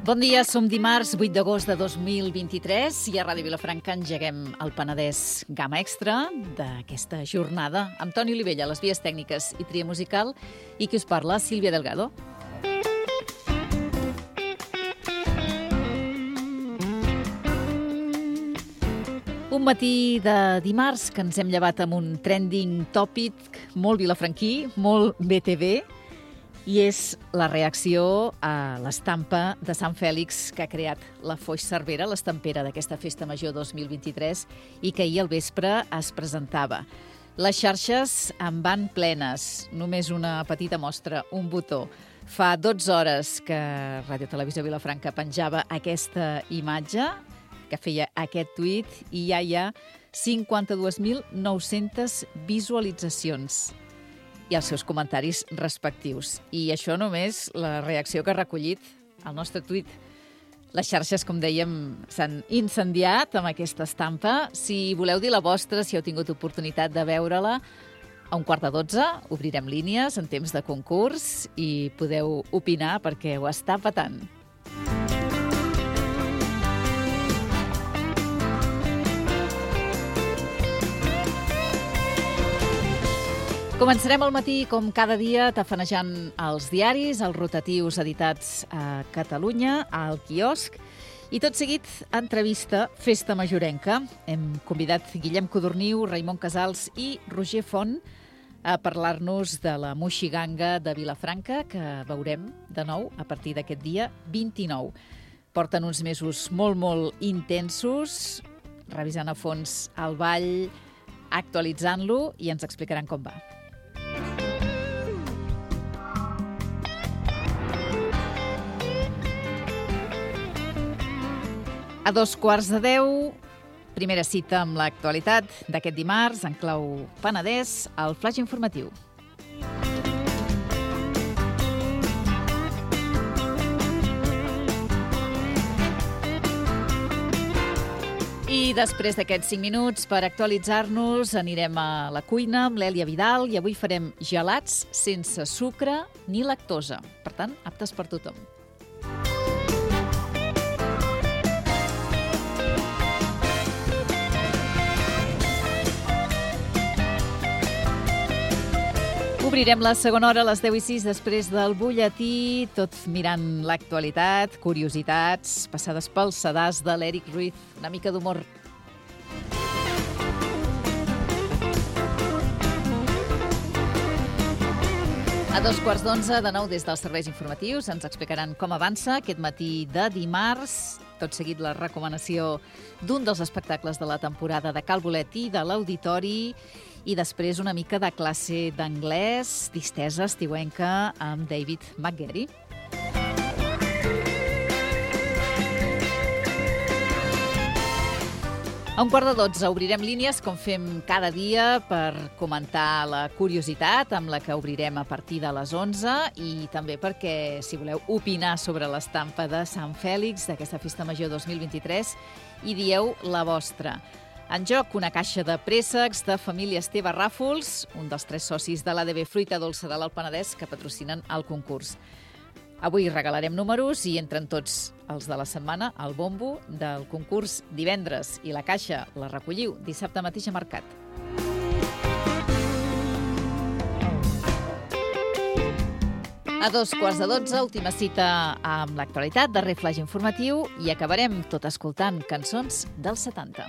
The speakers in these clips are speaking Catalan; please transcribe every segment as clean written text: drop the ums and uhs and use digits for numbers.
Bon dia, som dimarts 8 d'agost de 2023 i a Ràdio Vilafranca engeguem el Penedès Gamma Extra d'aquesta jornada amb Toni Olivella, les vies tècniques i tria musical, i qui us parla, Sílvia Delgado. Un matí de dimarts que ens hem llevat amb un trending tòpic molt vilafranquí, molt BTV, i és la reacció a l'estampa de Sant Fèlix que ha creat la Foix Cervera, l'estampera d'aquesta Festa Major 2023, i que ahir al vespre es presentava. Les xarxes en van plenes, només una petita mostra, un botó. Fa 12 hores que Ràdio Televisió Vilafranca penjava aquesta imatge, que feia aquest tuit, i ja hi ha 52.900 visualitzacions i els seus comentaris respectius. I això només la reacció que ha recollit el nostre tuit. Les xarxes, com dèiem, s'han incendiat amb aquesta estampa. Si voleu dir la vostra, si heu tingut oportunitat de veure-la, a 11:45 obrirem línies en temps de concurs i podeu opinar perquè ho està petant. Començarem el matí, com cada dia, tafanejant els diaris, els rotatius editats a Catalunya, al quiosc, i tot seguit, entrevista Festa Majorenca. Hem convidat Guillem Codorniu, Raimon Casals i Roger Font a parlar-nos de la Moixiganga de Vilafranca, que veurem de nou a partir d'aquest dia 29. Porten uns mesos molt intensos, revisant a fons el ball, actualitzant-lo, i ens explicaran com va. A 9:45, primera cita amb l'actualitat d'aquest dimarts, en clau Penedès, el flaix informatiu. I després d'aquests 5 minuts per actualitzar-nos, anirem a la cuina amb l'Èlia Vidal i avui farem gelats sense sucre ni lactosa. Per tant, aptes per tothom. Obrirem la segona hora a les 10:06 després del butlletí, tot mirant l'actualitat, curiositats, passades pel sedàs de l'Eric Ruiz, una mica d'humor. A 11:15, de nou des dels serveis informatius, ens explicaran com avança aquest matí de dimarts. Tot seguit la recomanació d'un dels espectacles de la temporada de Cal Bolet i de l'Auditori, i després una mica de classe d'anglès, distesa estiuenca amb David McGarry. A 11:45 obrirem línies, com fem cada dia, per comentar la curiositat amb la que obrirem a partir de les 11, i també perquè, si voleu opinar sobre l'estampa de Sant Fèlix d'aquesta Festa Major 2023, hi dieu la vostra. En joc, una caixa de préssecs de família Esteve Ràfols, un dels 3 socis de l'ADB Fruita Dolça de l'Alt Penedès que patrocinen el concurs. Avui regalarem números i entren tots els de la setmana al bombo del concurs divendres, i la caixa la recolliu dissabte mateix a Mercat. A 11:45, última cita amb l'actualitat, darrer flaix informatiu, i acabarem tot escoltant cançons dels 70.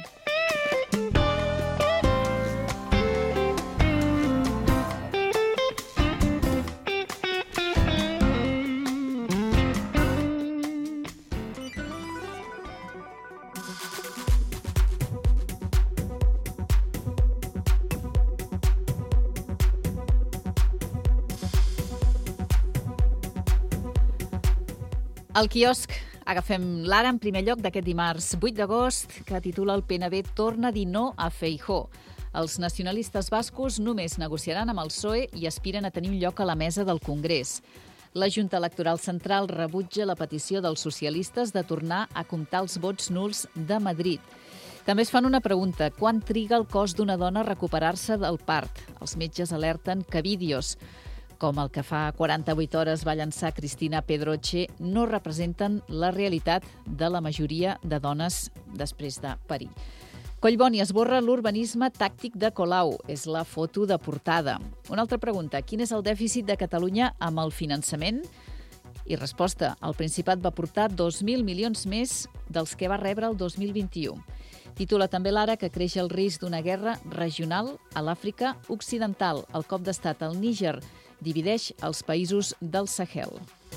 Al quiosc agafem l'ara en primer lloc d'aquest dimarts 8 d'agost, que titula el PNB torna a dir no a Feijóo. Els nacionalistes bascos només negociaran amb el PSOE i aspiren a tenir un lloc a la mesa del Congrés. La Junta Electoral Central rebutja la petició dels socialistes de tornar a comptar els vots nuls de Madrid. També es fan una pregunta: quan triga el cos d'una dona a recuperar-se del part? Els metges alerten que vídeos com el que fa 48 hores va llançar Cristina Pedroche, no representen la realitat de la majoria de dones després de parir. Collboni esborra l'urbanisme tàctic de Colau. És la foto de portada. Una altra pregunta. Quin és el dèficit de Catalunya amb el finançament? I resposta. El Principat va aportar 2.000 milions més dels que va rebre el 2021. Titula també l'Ara que creix el risc d'una guerra regional a l'Àfrica Occidental. El cop d'estat al Níger divideix els països del Sahel.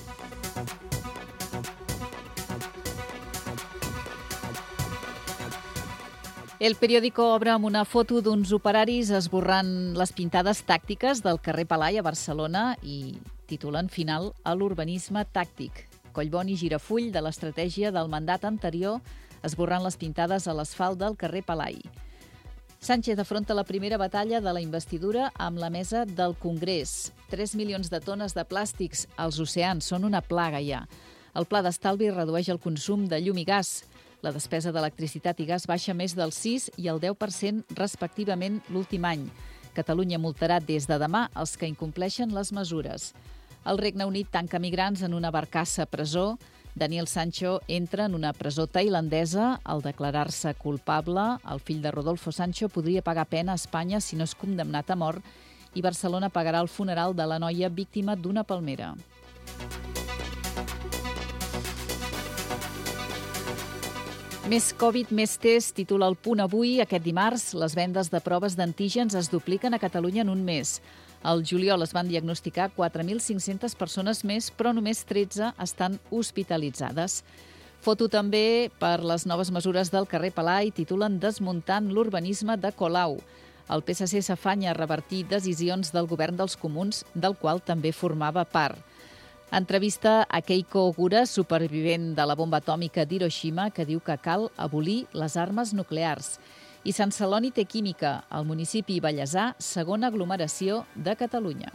El periòdico obre amb una foto d'uns operaris esborrant les pintades tàctiques del carrer Palai a Barcelona i titulen final a l'urbanisme tàctic. Collboni gira full de l'estratègia del mandat anterior esborrant les pintades a l'asfalt del carrer Palai. Sánchez afronta la primera batalla de la investidura amb la mesa del Congrés. 3 milions de tones de plàstics als oceans són una plaga ja. El pla d'estalvi redueix el consum de llum i gas. La despesa d'electricitat i gas baixa més del 6 i el 10% respectivament l'últim any. Catalunya multarà des de demà els que incompleixen les mesures. El Regne Unit tanca migrants en una barcassa presó. Daniel Sancho entra en una presó tailandesa. Al declarar-se culpable, el fill de Rodolfo Sancho podria pagar pena a Espanya si no és condemnat a mort i Barcelona pagarà el funeral de la noia víctima d'una palmera. Més Covid, més test, titula El Punt avui. Aquest dimarts, les vendes de proves d'antígens es dupliquen a Catalunya en un mes. Al juliol es van diagnosticar 4.500 persones més, però només 13 estan hospitalitzades. Foto també per les noves mesures del carrer Palai, titulen Desmuntant l'urbanisme de Colau. El PSC s'afanya a revertir decisions del govern dels comuns, del qual també formava part. Entrevista a Keiko Ogura, supervivent de la bomba atòmica d'Hiroshima, que diu que cal abolir les armes nuclears. I Sant Celoni té química, al municipi Vallèsà, segona aglomeració de Catalunya.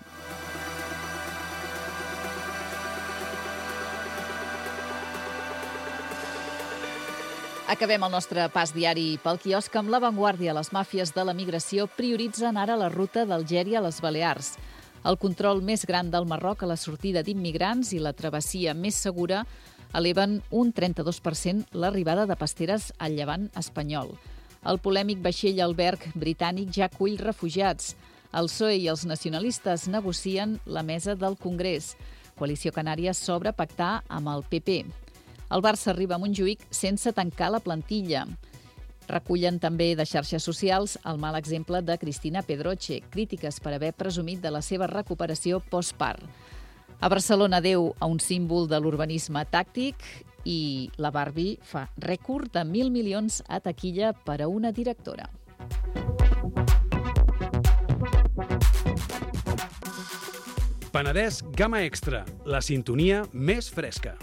Acabem el nostre pas diari pel quiosc amb l'avantguàrdia. Les màfies de la migració prioritzen ara la ruta d'Algèria a les Balears. El control més gran del Marroc a la sortida d'immigrants i la travessia més segura eleven un 32% l'arribada de pasteres al llevant espanyol. El polèmic vaixell alberg britànic ja acull refugiats. El PSOE i els nacionalistes negocien la mesa del Congrés. Coalició Canària s'obre a pactar amb el PP. El Barça arriba a Montjuïc sense tancar la plantilla. Recullen també de xarxes socials el mal exemple de Cristina Pedroche, crítiques per haver presumit de la seva recuperació postpart. A Barcelona, adeu a un símbol de l'urbanisme tàctic i la Barbie fa rècord de 1.000 milions a taquilla per a una directora. Penedès Gamma Extra, la sintonia més fresca.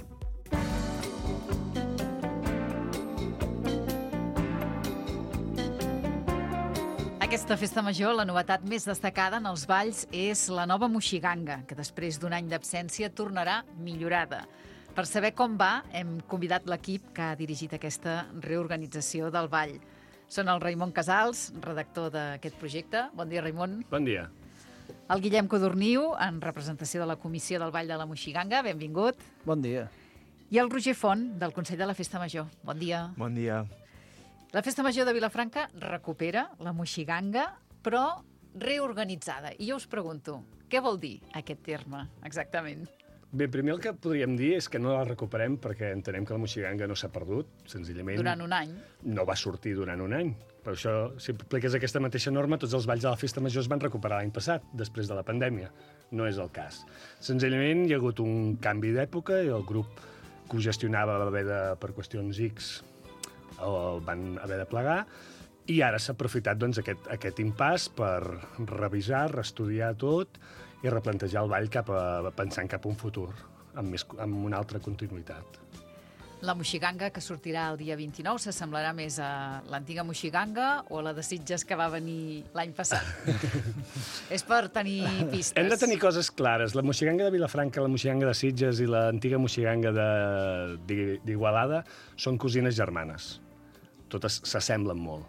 Aquesta festa major, la novetat més destacada en els balls és la nova Moixiganga, que després d'un any d'absència tornarà millorada. Per saber com va, hem convidat l'equip que ha dirigit aquesta reorganització del ball. Són el Raimon Casals, redactor d'aquest projecte. Bon dia, Raimon. Bon dia. El Guillem Codorniu, en representació de la Comissió del Ball de la Moixiganga. Benvingut. Bon dia. I el Roger Font, del Consell de la Festa Major. Bon dia. Bon dia. La Festa Major de Vilafranca recupera la Moixiganga, però reorganitzada. I jo us pregunto, què vol dir aquest terme, exactament? Bé, primer el que podríem dir és que no la recuperem perquè entenem que la Moixiganga no s'ha perdut, senzillament. Durant un any. No va sortir durant un any. Per això, si apliques aquesta mateixa norma, tots els balls de la Festa Major es van recuperar l'any passat, després de la pandèmia. No és el cas. Senzillament hi ha hagut un canvi d'època i el grup que ho gestionava va haver de, per qüestions X, el van haver de plegar, i ara s'ha aprofitat doncs, aquest impàs per revisar, reestudiar tot i replantejar el ball pensant cap a un futur, amb una altra continuïtat. La Moixiganga, que sortirà el dia 29, s'assemblarà més a l'antiga Moixiganga o a la de Sitges que va venir l'any passat? És per tenir pistes. Hem de tenir coses clares. La Moixiganga de Vilafranca, la Moixiganga de Sitges i l'antiga Moixiganga d'Igualada són cosines germanes. Totes s'assemblen molt.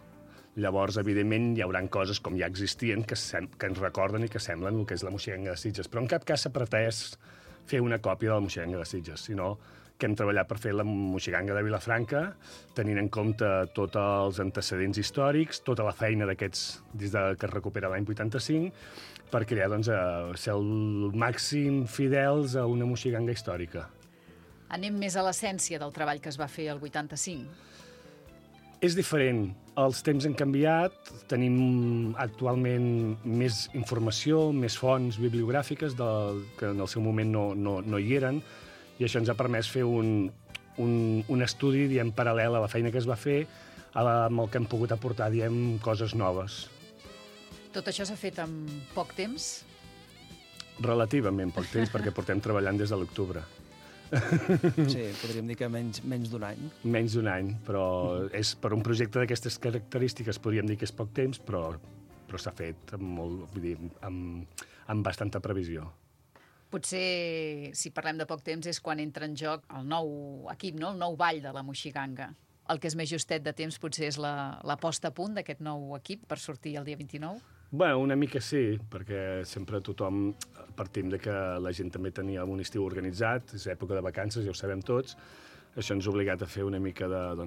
Llavors, evidentment, hi haurà coses com ja existien que ens recorden i que semblen el que és la Moixiganga de Sitges. Però en cap cas s'ha pretès fer una còpia de la Moixiganga de Sitges, sinó que hem treballat per fer la Moixiganga de Vilafranca, tenint en compte tots els antecedents històrics, tota la feina d'aquests des que es recupera l'any 85, per crear, doncs, ser el màxim fidels a una Moixiganga històrica. Anem més a l'essència del treball que es va fer el 85. És diferent. Els temps han canviat, tenim actualment més informació, més fonts bibliogràfiques que en el seu moment no hi eren, i això ens ha permès fer un estudi, diem, paral·lel a la feina que es va fer, amb el que hem pogut aportar, diem, coses noves. Tot això s'ha fet en poc temps? Relativament poc temps, perquè portem treballant des de l'octubre. Sí, podríem dir que menys d'un any. Menys d'un any, però és per un projecte d'aquestes característiques podríem dir que és poc temps, però s'ha fet amb bastanta previsió. Potser, si parlem de poc temps, és quan entra en joc el nou equip, no? El nou ball de la Moixiganga. El que és més justet de temps potser és la posta a punt d'aquest nou equip per sortir el dia 29? Bé, una mica sí, perquè sempre tothom partim de que la gent també tenia un estiu organitzat, és època de vacances, ja ho sabem tots. Això ens ha obligat a fer una mica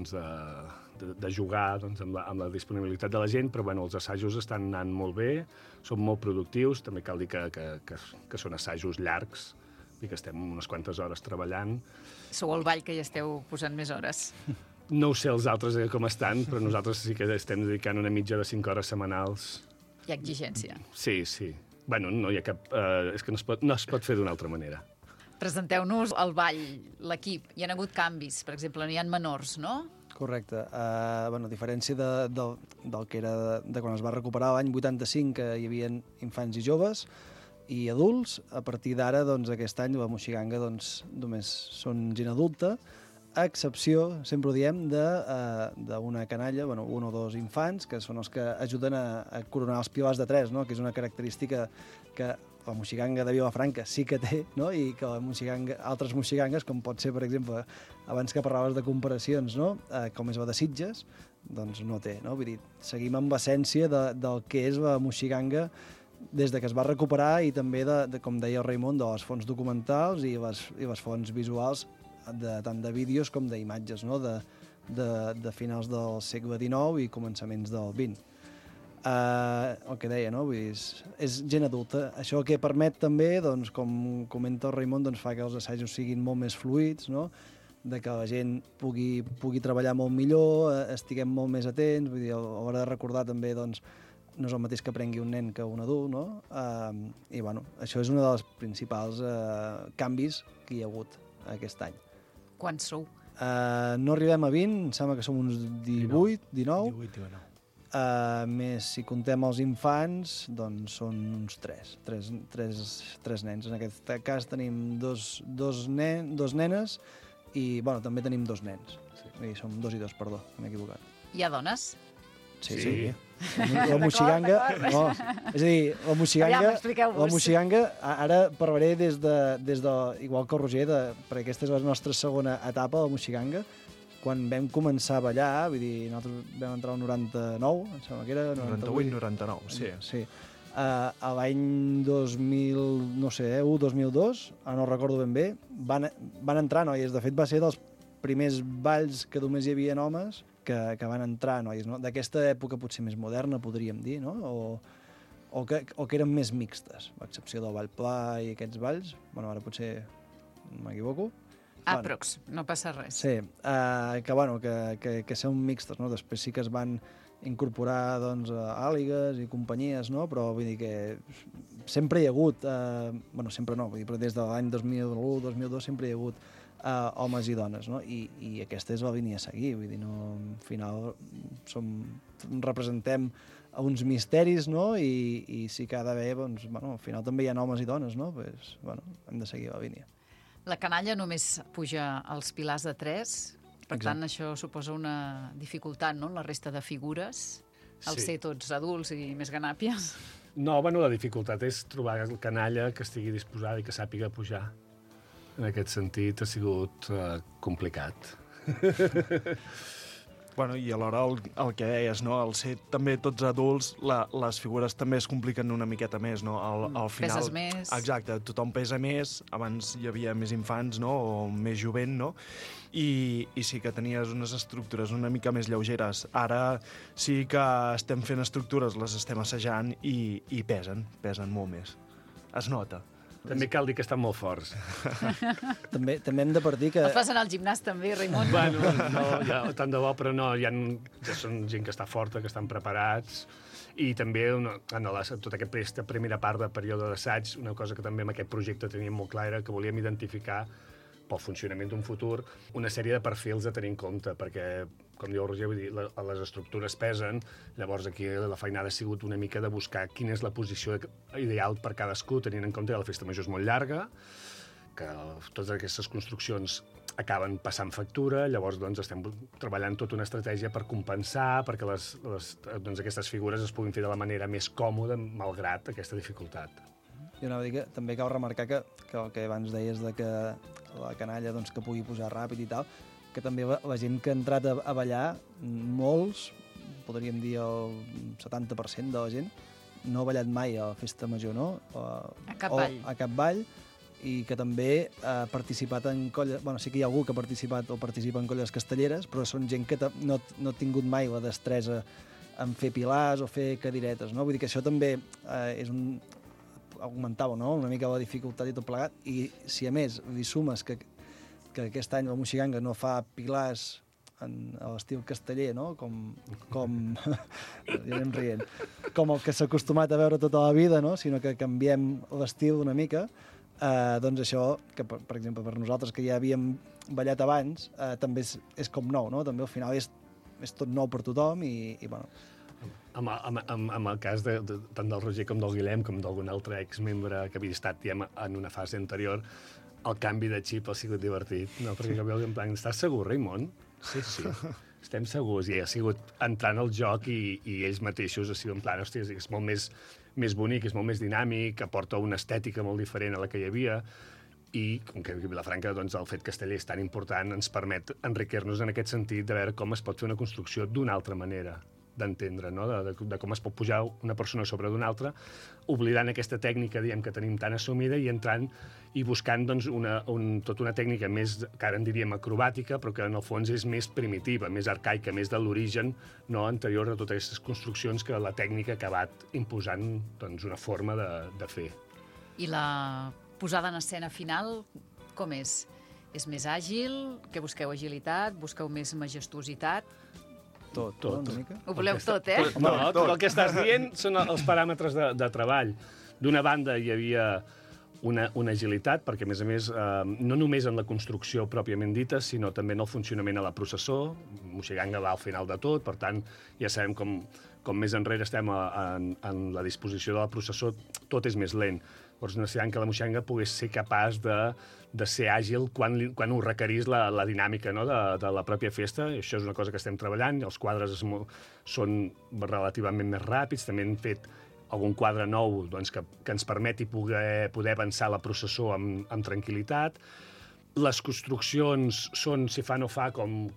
de jugar amb la disponibilitat de la gent, però bueno, els assajos estan anant molt bé, són molt productius, també cal dir que són assajos llargs, i que estem unes quantes hores treballant. Sou el ball que hi esteu posant més hores. No ho sé els altres com estan, però nosaltres sí que estem dedicant una mitja de 5 hores setmanals. Hi ha exigència. Sí. Bueno, no hi ha cap... és que no es pot fer d'una altra manera. Presenteu-nos el ball, l'equip. Hi ha hagut canvis, per exemple, n'hi ha menors, no? Correcte. A diferència del que era de quan es va recuperar l'any 85, que hi havia infants i joves i adults, a partir d'ara, doncs, aquest any, la Moixiganga, doncs, només són gent adulta, a excepció, sempre ho diem, d'una canalla, un o dos infants, que són els que ajuden a coronar els pilars de 3, no? Que és una característica que la Moixiganga de Vilafranca sí que té, no? I que altres moixigangues, com pot ser, per exemple, abans que parlaves de comparacions, no? Com és la de Sitges, doncs no té, no? Vull dir, seguim amb l'essència del que és la Moixiganga des de que es va recuperar i també, com deia el Raimon, de les fonts documentals i les fonts visuals, tant de vídeos com d'imatges, no? de finals del segle XIX i començaments del XX. El que deia, no? Vull dir, és gent adulta. Això que permet també, doncs, com comenta el Raimon, doncs, fa que els assajos siguin molt més fluids, no? De que la gent pugui treballar molt millor, estiguem molt més atents, vull dir, a l'hora de recordar també, doncs, no és el mateix que aprengui un nen que un adult, no? I, bueno, això és un dels principals canvis que hi ha hagut aquest any. Quants sou? No arribem a 20, em sembla que som uns 18, 19. Més, si contem els infants, doncs són uns 3 nens. En aquest cas tenim dos nenes i, bueno, també tenim 2 nens. Sí. Som 2 i 2, perdó, m'he equivocat. Hi ha dones? Sí. La Moixiganga... No, és a dir, la Moixiganga, ara parlaré des de igual que el Roger, perquè aquesta és la nostra segona etapa, la Moixiganga, quan vam començar a ballar, vull dir, nosaltres vam entrar al 99, em sembla que era... 98-99, sí. Sí. A l'any 2000, no sé, 2002, no recordo ben bé, van entrar noies. De fet, va ser dels primers balls que només hi havia homes que van entrar noies, no? D'aquesta època potser més moderna, podríem dir, no? O que eren més mixtes, a excepció del ball pla i aquests balls. Bueno, ara potser m'equivoco. Aprox, no passa res. Sí, que són mixtes, no? Després sí que es van incorporar, doncs, àligues i companyies, no? Però vull dir que sempre hi ha hagut, sempre no, vull dir, però des de l'any 2001-2002 sempre hi ha hagut homes i dones, no? I aquesta és la línia a seguir, vull dir, no, al final representem uns misteris, no? I sí que ha d'haver, doncs, al final també hi ha homes i dones, no? Pues, hem de seguir la línia. La canalla només puja als pilars de 3, per tant, això suposa una dificultat, no?, en la resta de figures, al ser tots adults i més ganàpies. No, la dificultat és trobar el canalla que estigui disposada i que sàpiga pujar. En aquest sentit ha sigut complicat. Bueno, i alhora el que deies, no? Al ser també tots adults, les figures també es compliquen una miqueta més, no? Al final, Peses més. Exacte, tothom pesa més, abans hi havia més infants, no? O més jovent, no? I sí que tenies unes estructures una mica més lleugeres. Ara sí que estem fent estructures, les estem assajant i pesen molt més. Es nota. També cal dir que estan molt forts. També hem de partir que... Els fas anar al gimnàs també, Raimon? Bueno, no, ja, tant de bo, però no, ja són gent que està forta, que estan preparats, i també en tota aquesta primera part de període d'assaig, una cosa que també amb aquest projecte teníem molt clar era que volíem identificar pel funcionament d'un futur, una sèrie de perfils a tenir en compte, perquè, com diu el Roger, vull dir, les estructures pesen, llavors aquí la feinada ha sigut una mica de buscar quina és la posició ideal per cadascú, tenint en compte que la festa major és molt llarga, que totes aquestes construccions acaben passant factura, llavors doncs, estem treballant tota una estratègia per compensar, perquè doncs, aquestes figures es puguin fer de la manera més còmoda, malgrat aquesta dificultat. Jo anava a dir que també cal remarcar que el que abans deies de que la canalla doncs, que pugui pujar ràpid i tal, que també la gent que ha entrat a ballar, molts, podríem dir el 70% de la gent, no ha ballat mai a la festa major, no? A cap ball. A cap ball, i que també ha participat en colles... Bueno, sí que hi ha algú que ha participat o participa en colles castelleres, però són gent que no ha tingut mai la destresa en fer pilars o fer cadiretes, no? Vull dir que això també és augmentava, no?, una mica la dificultat i tot plegat, i si a més li sumes que aquest any la Moixiganga no fa pilars a l'estil casteller, no?, com ja anem rient, com el que s'ha acostumat a veure tota la vida, no?, sinó que canviem l'estil una mica, doncs això, que per exemple per nosaltres que ja havíem ballat abans, també és com nou, no?, també al final és tot nou per tothom i bueno... Amb el cas tant del Roger com del Guillem, com d'algun altre exmembre que havia estat en una fase anterior, el canvi de xip ha sigut divertit, no? Perquè jo en plan, estàs segur, Raimon? Sí, estem segurs. I ha sigut entrant al joc i ells mateixos ha sigut en plan, hòstia, és molt més bonic, és molt més dinàmic, aporta una estètica molt diferent a la que hi havia, i com que a Vilafranca doncs, el fet casteller és tan important, ens permet enriquir-nos en aquest sentit de veure com es pot fer una construcció d'una altra manera d'entendre, no? De com es pot pujar una persona sobre d'una altra, oblidant aquesta tècnica, diguem, que tenim tan assumida i entrant i buscant doncs, tota una tècnica més, que ara en diríem acrobàtica, però que en el fons és més primitiva, més arcaica, més de l'origen no anterior a totes aquestes construccions que la tècnica ha acabat imposant doncs, una forma de fer. I la posada en escena final, com és? És més àgil? Que busqueu agilitat? Busqueu més majestuositat? Tot. Una mica. Ho voleu tot, eh? No, tot el que estàs dient són els paràmetres de treball. D'una banda hi havia una agilitat, perquè a més, no només en la construcció pròpiament dita, sinó també en el funcionament a la processó. Moixiganga va al final de tot, per tant, ja sabem com més enrere estem en la disposició de la processó, tot és més lent. Llavors necessitem que la Moixiganga pogués ser capaç de ser àgil quan ho requerís la dinàmica, no?, de la pròpia festa. I això és una cosa que estem treballant. Els quadres són relativament més ràpids. També hem fet algun quadre nou doncs, que ens permeti poder avançar la processó amb tranquil·litat. Les construccions són, si fa no fa, com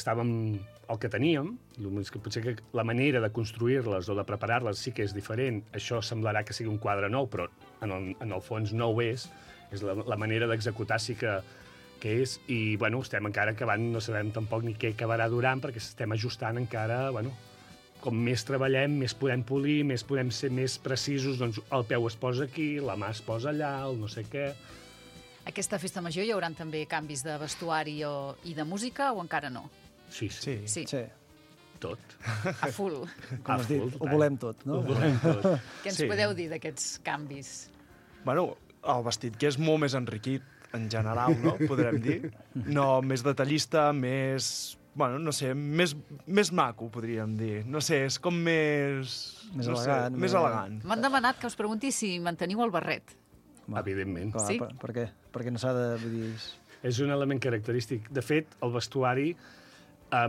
el que teníem. Potser que la manera de construir-les o de preparar-les sí que és diferent. Això semblarà que sigui un quadre nou, però en el fons no ho és. És la manera d'executar sí que és. I bueno, estem encara acabant, no sabem tampoc ni què acabarà durant, perquè estem ajustant encara, bueno, com més treballem, més podem polir, més podem ser més precisos, doncs el peu es posa aquí, la mà es posa allà, el no sé què. Aquesta festa major hi haurà també canvis de vestuari i de música o encara no? Sí. Sí. Tot. A full. Com has dit, ho volem tot, no? Ho volem tot. Què ens podeu dir d'aquests canvis? Bueno, el vestit que és molt més enriquit, en general, no? Podrem dir. No, més detallista, més... Bueno, no sé, més maco, podríem dir. No sé, és com més... Més elegant. Més elegant. M'han demanat que us pregunti si manteniu el barret. Evidentment. Clar, Sí? Per què? Perquè no s'ha de... Vull dir, És un element característic. De fet, el vestuari a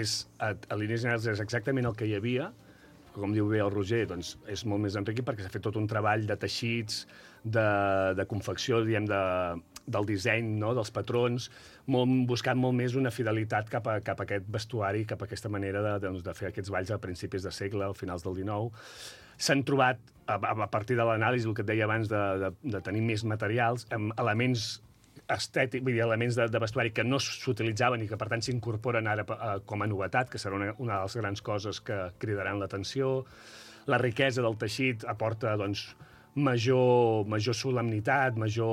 línies generals és exactament el que hi havia. Com diu bé el Roger, doncs és molt més enriquit perquè s'ha fet tot un treball de teixits, de confecció, diguem, del disseny, no? Dels patrons, buscant molt més una fidelitat cap a aquest vestuari, cap a aquesta manera de fer aquests balls a principis de segle, al finals del XIX. S'han trobat, a partir de l'anàlisi, el que et deia abans, de tenir més materials, amb elements estètics, vull dir, elements de vestuari que no s'utilitzaven i que, per tant, s'incorporen ara com a novetat, que serà una de les grans coses que cridaran l'atenció. La riquesa del teixit aporta, doncs, major solemnitat,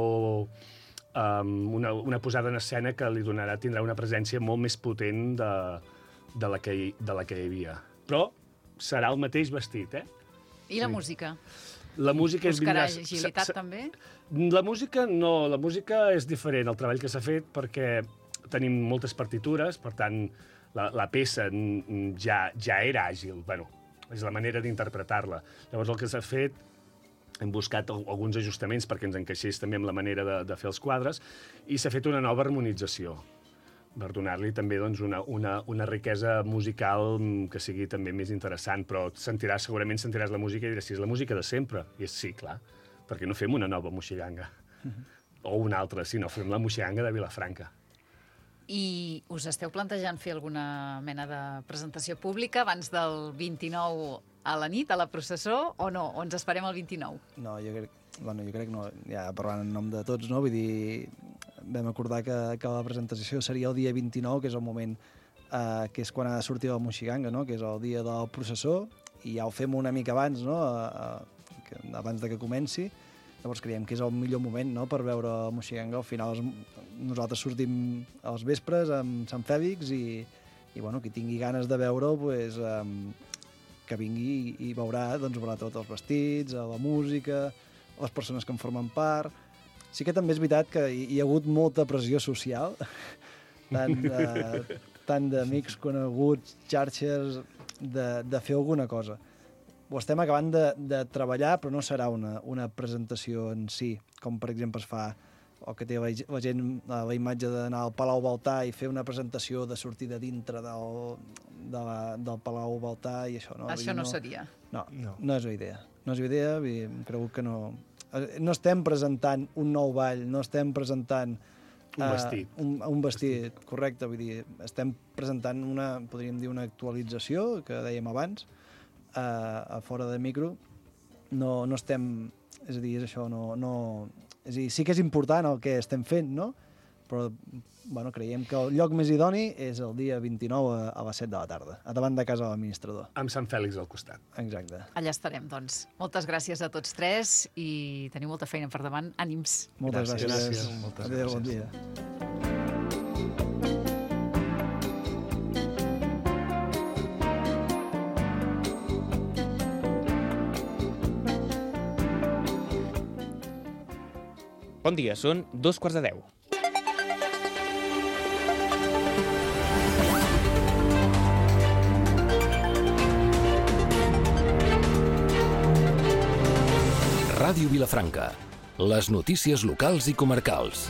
una posada en escena que tindrà una presència molt més potent de la que hi havia. Però serà el mateix vestit, I la música? La música buscarà agilitat, també? La música no, la música és diferent, el treball que s'ha fet, perquè tenim moltes partitures, per tant, la peça ja era àgil, bueno, és la manera d'interpretar-la. Llavors el que s'ha fet, hem buscat alguns ajustaments perquè ens encaixés també amb la manera de fer els quadres, i s'ha fet una nova harmonització, per donar-li també doncs, una riquesa musical que sigui també més interessant, però segurament sentiràs la música i diràs, si és la música de sempre. I és sí, clar, perquè no fem una nova moixiganga. O una altra, sinó fem la moixiganga de Vilafranca. I us esteu plantejant fer alguna mena de presentació pública abans del 29 a la nit, a la processó, o no? O ens esperem el 29? No, jo crec que no, ja parlant en nom de tots, no? Vull dir, vam acordar que la presentació seria el dia 29, que és el moment que és quan ha de sortir la moixiganga, no? Que és el dia del processó, i ja ho fem una mica abans, no? Abans de que comenci. Llavors creiem que és el millor moment, no?, per veure la moixiganga. Al final nosaltres sortim als vespres amb Sant Fèlix i bueno, qui tingui ganes de veure-ho, pues, que vingui i veurà tots els vestits, la música, les persones que en formen part. Sí que també és veritat que hi ha hagut molta pressió social, tant d'amics coneguts, xarxes, de fer alguna cosa. Ho estem acabant de treballar, però no serà una presentació en si, com per exemple es fa, o que té la gent la imatge d'anar al Palau Baltà i fer una presentació de sortir de dintre del Palau Baltà i això. No? Això no seria. No és la idea. No és la idea, crec que no... No estem presentant un nou ball, no estem presentant... Un vestit, correcte. Vull dir, estem presentant podríem dir, una actualització, que dèiem abans, a fora de micro. No estem... És a dir, és això, és a dir, sí que és important el que estem fent, no? Però bueno, creiem que el lloc més idoni és el dia 29 a les 7 de la tarda, a davant de casa de l'administrador. Amb Sant Fèlix al costat. Exacte. Allà estarem, doncs. Moltes gràcies a tots tres i teniu molta feina per davant. Ànims. Moltes gràcies. Moltes Adéu, gràcies. bon dia. Bon dia, són 2:15. Ràdio Vilafranca. Les notícies locals i comarcals.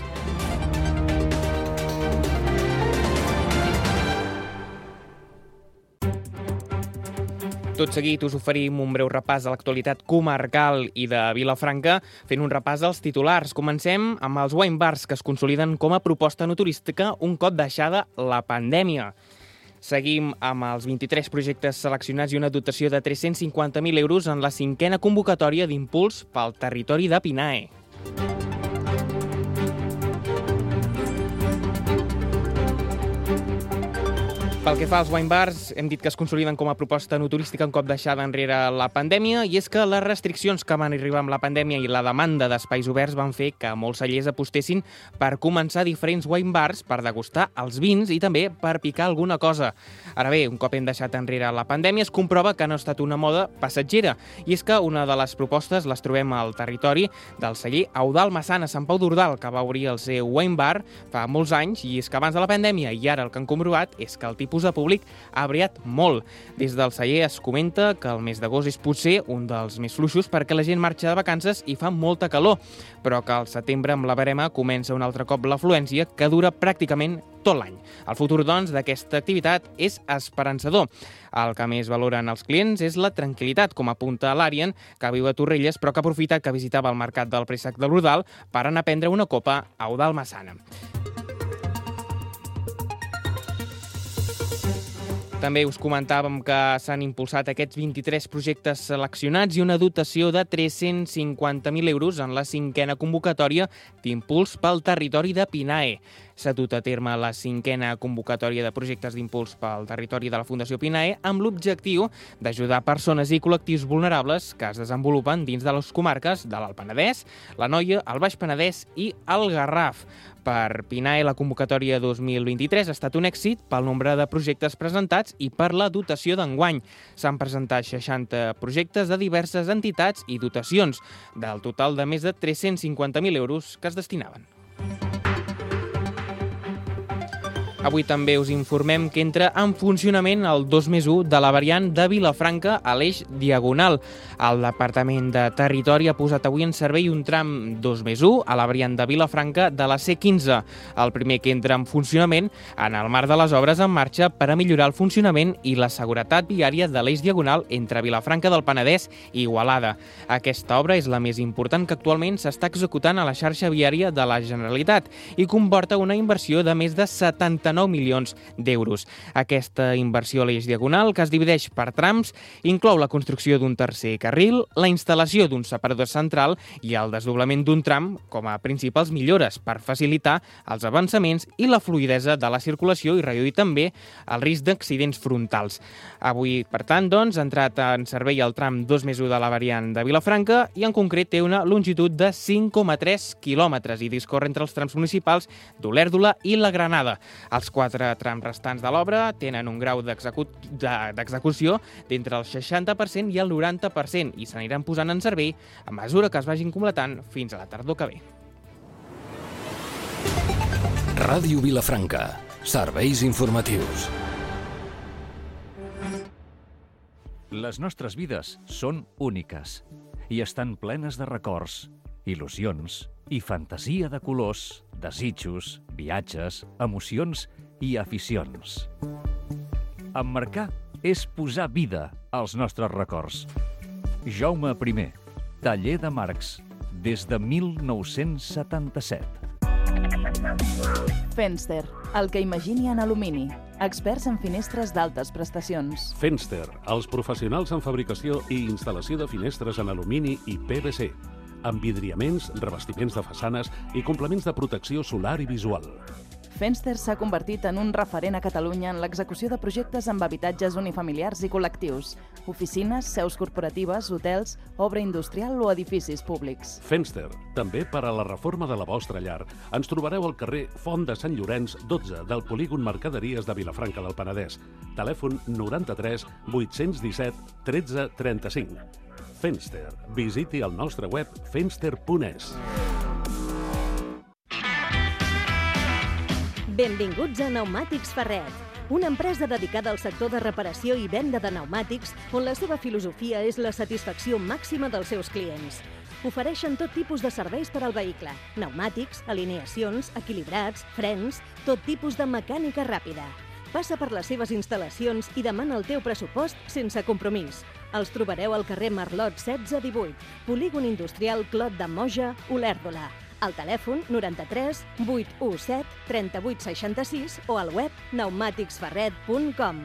Tot seguit us oferim un breu repàs de l'actualitat comarcal i de Vilafranca, fent un repàs dels titulars. Comencem amb els wine bars, que es consoliden com a proposta no turística un cop deixada la pandèmia. Seguim amb els 23 projectes seleccionats i una dotació de 350.000 euros en la 5a convocatòria d'impuls pel territori de Pinae. Pel que fa als wine bars, hem dit que es consoliden com a proposta no turística un cop deixada enrere la pandèmia, i és que les restriccions que van arribar amb la pandèmia i la demanda d'espais oberts van fer que molts cellers apostessin per començar diferents wine bars per degustar els vins i també per picar alguna cosa. Ara bé, un cop hem deixat enrere la pandèmia, es comprova que no ha estat una moda passatgera, i és que una de les propostes les trobem al territori del celler Eudald Massana, Sant Pau d'Ordal, que va obrir el seu wine bar fa molts anys, i és que abans de la pandèmia i ara el que han comprovat és que el tipus de públic ha variat molt. Des del celler es comenta que el mes d'agost és potser un dels més fluixos perquè la gent marxa de vacances i fa molta calor, però que al setembre amb la verema comença un altre cop l'afluència que dura pràcticament tot l'any. El futur, doncs, d'aquesta activitat és esperançador. El que més valoren els clients és la tranquil·litat, com apunta l'Arien, que viu a Torrelles, però que ha aprofitat que visitava el mercat del Préssec de l'Ordal per anar a prendre una copa a Eudald Massana. També us comentàvem que s'han impulsat aquests 23 projectes seleccionats i una dotació de 350.000 euros en la 5a convocatòria d'impuls pel territori de Pinae. S'ha dut a terme la 5a convocatòria de projectes d'impuls pel territori de la Fundació Pinae amb l'objectiu d'ajudar persones i col·lectius vulnerables que es desenvolupen dins de les comarques de l'Alt Penedès, l'Anoia, el Baix Penedès i el Garraf. Per Pinae, la convocatòria 2023 ha estat un èxit pel nombre de projectes presentats i per la dotació d'enguany. S'han presentat 60 projectes de diverses entitats i dotacions, del total de més de 350.000 euros que es destinaven. Avui també us informem que entra en funcionament el 2+1 de la variant de Vilafranca a l'eix Diagonal. El Departament de Territori ha posat avui en servei un tram 2+1 a la variant de Vilafranca de la C15, el primer que entra en funcionament en el marc de les obres en marxa per a millorar el funcionament i la seguretat viària de l'eix Diagonal entre Vilafranca del Penedès i Igualada. Aquesta obra és la més important que actualment s'està executant a la xarxa viària de la Generalitat i comporta una inversió de més de 79 milions d'euros. Aquesta inversió a l'eix Diagonal, que es divideix per trams, inclou la construcció d'un tercer carril, la instal·lació d'un separador central i el desdoblament d'un tram com a principals millores per facilitar els avançaments i la fluïdesa de la circulació i reduir també el risc d'accidents frontals. Avui, per tant, doncs, ha entrat en servei el tram 2+1 de la variant de Vilafranca i en concret té una longitud de 5,3 quilòmetres i discorre entre els trams municipals d'Olèrdola i la Granada. Els 4 trams restants de l'obra tenen un grau d'execució d'entre el 60% i el 90% i s'aniran posant en servei a mesura que es vagin completant fins a la tardor que ve. Ràdio Vilafranca. Serveis informatius. Les nostres vides són úniques i estan plenes de records, il·lusions i fantasia de colors, desitjos, viatges, emocions i aficions. Emmarcar és posar vida als nostres records. Jaume I, taller de marcs, des de 1977. Fenster, el que imagini en alumini. Experts en finestres d'altes prestacions. Fenster, els professionals en fabricació i instal·lació de finestres en alumini i PVC, amb vidriaments, revestiments de façanes i complements de protecció solar i visual. Fenster s'ha convertit en un referent a Catalunya en l'execució de projectes amb habitatges unifamiliars i col·lectius, oficines, seus corporatives, hotels, obra industrial o edificis públics. Fenster, també per a la reforma de la vostra llar. Ens trobareu al carrer Font de Sant Llorenç, 12 del polígon Mercaderies de Vilafranca del Penedès. Telèfon 93 817 13 35. Fenster. Visiti el nostre web fenster.es. Benvinguts a Pneumàtics Ferret, una empresa dedicada al sector de reparació i venda de pneumàtics on la seva filosofia és la satisfacció màxima dels seus clients. Ofereixen tot tipus de serveis per al vehicle, pneumàtics, alineacions, equilibrats, frens, tot tipus de mecànica ràpida. Passa per les seves instal·lacions i demana el teu pressupost sense compromís. Els trobareu al carrer Marlot 1618, polígon industrial Clot de Moja, Olèrdola. Al telèfon 93 817 3866 o al web pneumàticsferret.com.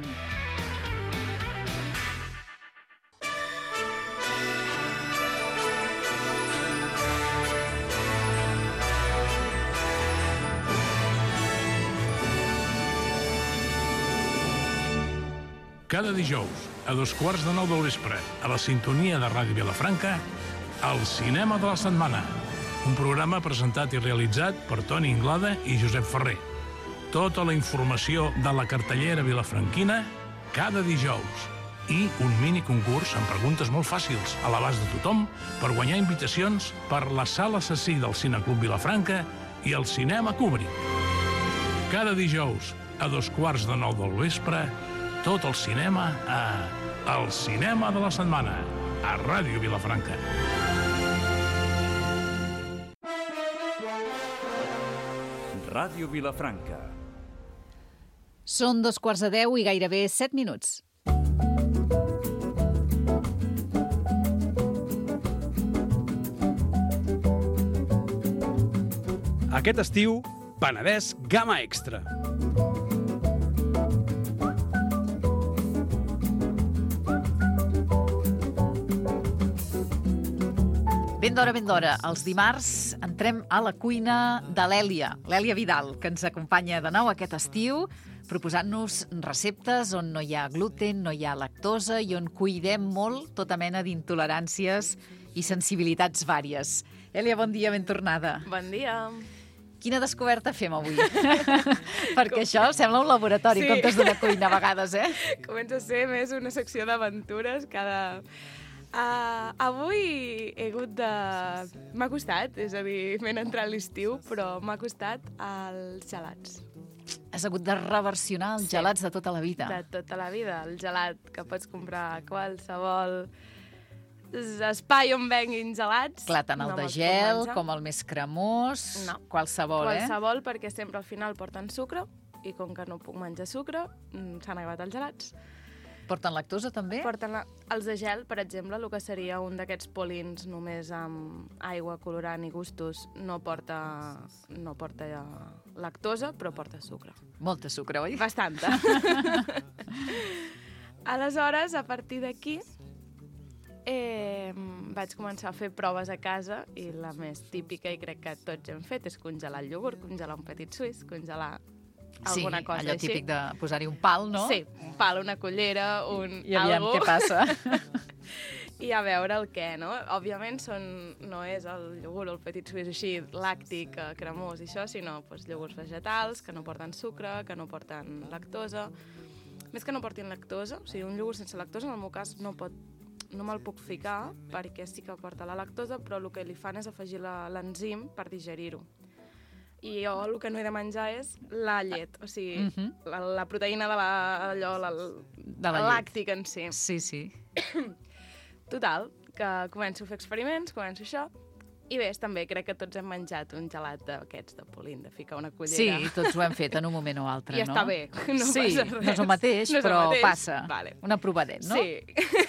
Cada dijous, a 8:15 del vespre, a la sintonia de Ràdio Vilafranca, el Cinema de la Setmana. Un programa presentat i realitzat per Toni Inglada i Josep Ferrer. Tota la informació de la cartellera vilafranquina cada dijous. I un mini concurs amb preguntes molt fàcils a l'abast de tothom per guanyar invitacions per la Sala Assassí del Cineclub Vilafranca i el Cinema Kubrick. Cada dijous, a 8:45 del vespre, tot el cinema a El Cinema de la Setmana, a Ràdio Vilafranca. Ràdio Vilafranca. Són 9:15 i gairebé 7 minuts. Aquest estiu, Penedès Gamma Extra. Ben d'hora. Els dimarts entrem a la cuina de l'Èlia Vidal, que ens acompanya de nou aquest estiu, proposant-nos receptes on no hi ha gluten, no hi ha lactosa i on cuidem molt tota mena d'intoleràncies i sensibilitats vàries. Èlia, bon dia, ben tornada. Bon dia. Quina descoberta fem avui? Perquè això sembla un laboratori, en comptes d'una cuina a vegades, eh? Comença a ser més una secció d'aventures cada... Avui he hagut de... M'ha costat, és a dir, m'he entrat a l'estiu, però m'ha costat els gelats. Has hagut de reversionar els gelats de tota la vida. De tota la vida. El gelat que pots comprar a qualsevol espai on venguin gelats. Clar, tant el de gel com el més cremós, qualsevol, Qualsevol, perquè sempre al final porten sucre, i com que no puc menjar sucre, s'han acabat els gelats. Porten lactosa, també? Porten els de gel, per exemple, el que seria un d'aquests polins només amb aigua, colorant i gustos, no porta lactosa, però porta sucre. Molta sucre, oi? Bastanta. Aleshores, a partir d'aquí, vaig començar a fer proves a casa i la més típica, i crec que tots hem fet, és congelar el iogurt, congelar un petit suís, congelar alguna cosa allò així. típic de posar-hi un pal, no? Sí, un pal, una cullera, I aviam què passa. I a veure el què, no? Òbviament no és el iogurt o el petit suís així làctic, cremós i això, sinó iogurts vegetals que no porten sucre, que no porten lactosa. Més que no portin lactosa, o sigui, un iogurt sense lactosa, en el meu cas, no me'l puc ficar perquè sí que porta la lactosa, però el que li fan és afegir l'enzim per digerir-ho. I jo el que no he de menjar és la llet, o sigui, la proteïna de làctic en si. Sí. Total, que començo a fer experiments, començo això, i bé, també crec que tots hem menjat un gelat d'aquests de Polín, de ficar una cullera. Sí, tots ho hem fet en un moment o altre, no? I està bé, no passa res. No és el mateix, però passa. Un aprovadet, no? Sí.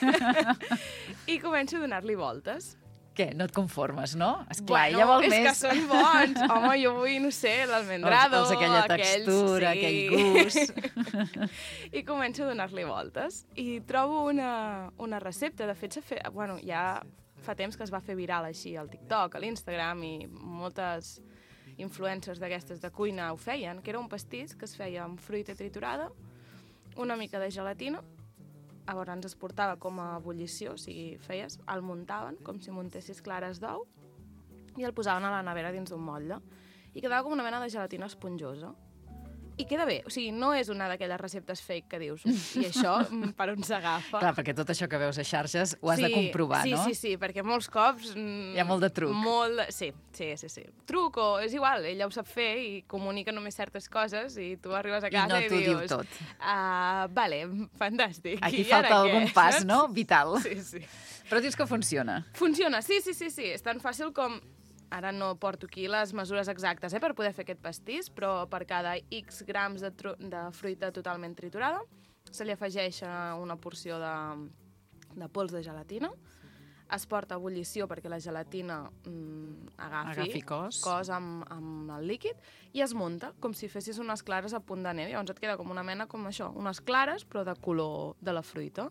I començo a donar-li voltes. Què? No et conformes, no? Esclar, ella vol més. És que són bons. Home, jo vull, no sé, l'almendrado. Aquella textura, aquell gust. I començo a donar-li voltes. I trobo una recepta. De fet, ja fa temps que es va fer viral així al TikTok, a l'Instagram, i moltes influencers d'aquestes de cuina ho feien, que era un pastís que es feia amb fruita triturada, una mica de gelatina. Llavors es portava com a ebullició, o sigui, el muntaven com si muntessis clares d'ou i el posaven a la nevera dins d'un motlle. I quedava com una mena de gelatina esponjosa. I queda bé, o sigui, no és una d'aquelles receptes fake que dius, i això per on s'agafa. Clar, perquè tot això que veus a xarxes ho has de comprovar, no? Sí, perquè molts cops... Hi ha molt de truc. Sí. Truc, o és igual, ella ho sap fer i comunica només certes coses i tu arribes a casa i dius... I no t'ho diu tot. Vale, fantàstic. Aquí falta algun pas, no? Vital. Sí. Però dius que funciona. Funciona, sí. És tan fàcil com... Ara no porto aquí les mesures exactes per poder fer aquest pastís, però per cada X grams de fruita totalment triturada se li afegeix una porció de pols de gelatina, es porta a ebullició perquè la gelatina agafi cos amb el líquid i es munta com si fessis unes clares a punt de neu. Llavors et queda com una mena com això, unes clares però de color de la fruita.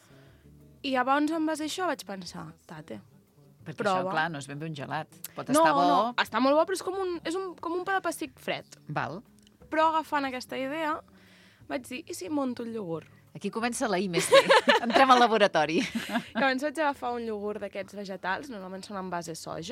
I llavors en base a això vaig pensar, perquè això, clar, no és ben bé un gelat. Pot estar bo... No, està molt bo, però és com un pa de pastís fred. Val. Però agafant aquesta idea, vaig dir, i si monto un iogurt? Aquí comença la I+D. Entrem al laboratori. Llavors vaig agafar un iogurt d'aquests vegetals, normalment són en base soja,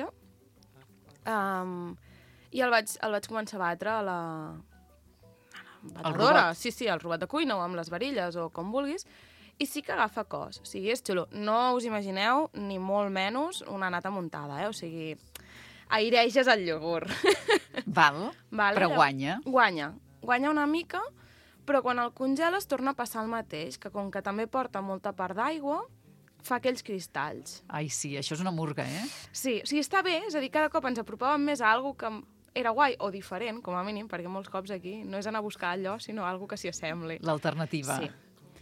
i el vaig començar a batre a la batedora. Sí, el robot de cuina, o amb les varilles, o com vulguis, i sí que agafa cos, o sigui, és xulo. No us imagineu, ni molt menys, una nata muntada, o sigui, aireixes el iogurt. Val, però guanya. Guanya una mica, Però quan el congeles torna a passar el mateix, que com que també porta molta part d'aigua, fa aquells cristalls. Ai, sí, això és una murga, eh? Sí, o sigui, està bé, és a dir, cada cop ens apropàvem més a alguna que era guai o diferent, com a mínim, perquè molts cops aquí no és anar a buscar allò, sinó alguna que s'hi assembli. L'alternativa. Sí.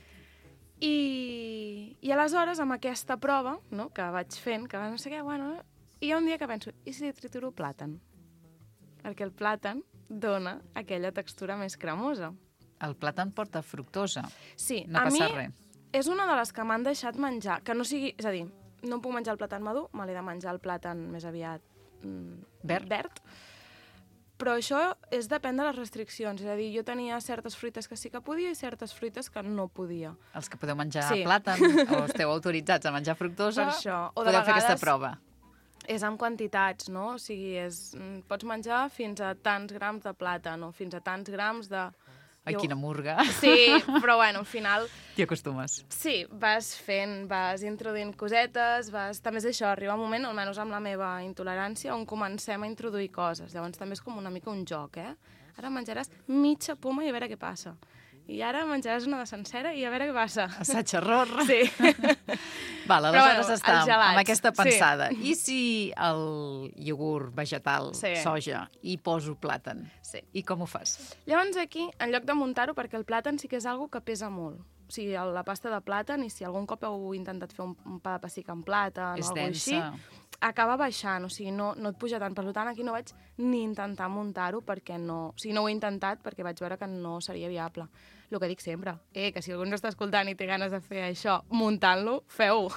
I aleshores, amb aquesta prova, no?, que vaig fent, que no sé què, bueno, hi ha un dia que penso, i si trituro plàtan? Perquè el plàtan dona aquella textura més cremosa. El plàtan porta fructosa. Sí, no a mi passa res. És una de les que m'han deixat menjar, que no sigui... És a dir, no em puc menjar el plàtan madur, me l'he de menjar el plàtan més aviat verd. Però això depèn de les restriccions. És a dir, jo tenia certes fruites que sí que podia i certes fruites que no podia. Els que podeu menjar plàtan o esteu autoritzats a menjar fructosa, podeu fer aquesta prova. És amb quantitats, no? O sigui, pots menjar fins a tants grams de plàtan o fins a tants grams de... Ai, quina murga. Sí, però bueno, al final... T'hi acostumes. Sí, vas fent, vas introduint cosetes, també és això, arriba un moment, almenys amb la meva intolerància, on comencem a introduir coses. Llavors també és com una mica un joc, eh? Ara menjaràs mitja poma i a veure què passa. I ara menjaràs una de sencera i a veure què passa. Assaig-error. Sí. Val, aleshores està amb aquesta pensada. Sí. I si el iogurt vegetal, soja, hi poso plàtan? Sí. I com ho fas? Llavors aquí, en lloc de muntar-ho, perquè el plàtan sí que és algo que pesa molt. O sigui, la pasta de plàtan, i si algun cop heu intentat fer un pa de pessic amb plàtan o alguna cosa així, acaba baixant, o sigui, no et puja tant. Per tant, aquí no vaig ni intentar muntar-ho perquè no... O sigui, no ho he intentat perquè vaig veure que no seria viable. El que dic sempre, que si algú ens està escoltant i té ganes de fer això, muntant-lo, feu-ho.